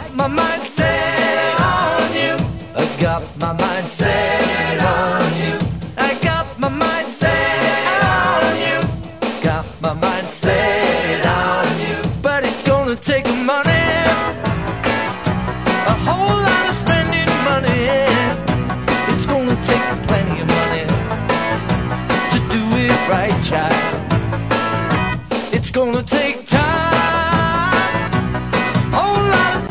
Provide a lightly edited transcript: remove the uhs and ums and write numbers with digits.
my mind set on you. I got my mind set on you. I got my mind set on you. Got my mind set on you. But it's gonna take money, a whole lot of spending money. It's gonna take plenty of money to do it right, child. It's gonna take